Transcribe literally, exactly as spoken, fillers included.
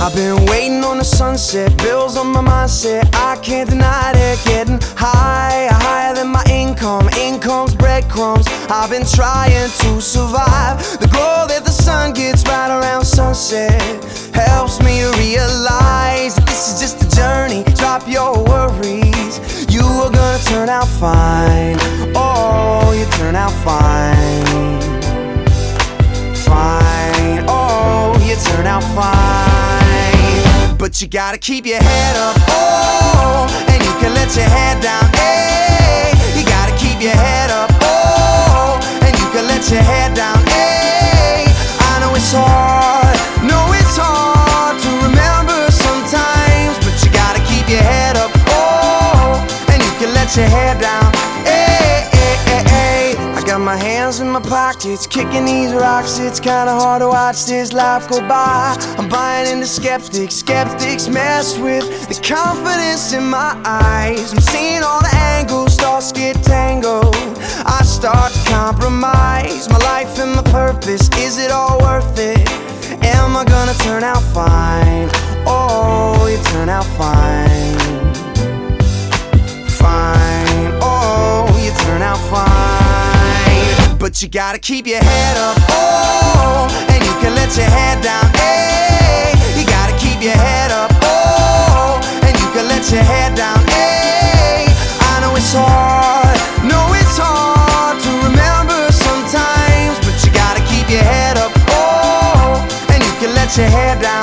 I've been waiting on the sunset, bills on my mindset, I can't deny it. Getting higher, higher than my income, income's breadcrumbs. I've been trying to survive. The glow that the sun gets right around sunset helps me realize that this is just a journey. Drop your worries, you are gonna turn out fine. Oh, you turn out fine. Fine, oh, you turn out fine. But you gotta keep your head up, oh, and you can let your head down, hey. You gotta keep your head up, oh, and you can let your head down, hey. I know it's hard, know it's hard to remember sometimes, but you gotta keep your head up, oh, and you can let your head down, hey, hey, hey, hey. I got my hands in my pockets, kicking these rocks. It's kinda hard to watch this life go by. I'm buying into skeptics, skeptics mess with the confidence in my eyes. I'm seeing all the angles, thoughts get tangled. I start to compromise my life and my purpose. Is it all worth it? Am I gonna turn out fine? Oh, you turn out fine. Fine, oh, you turn out fine. But you gotta keep your head up, oh, and you can let your head down, hey. You gotta keep your head up, oh, and you can let your head down, hey. I know it's hard, know it's hard to remember sometimes, but you gotta keep your head up, oh, and you can let your head down.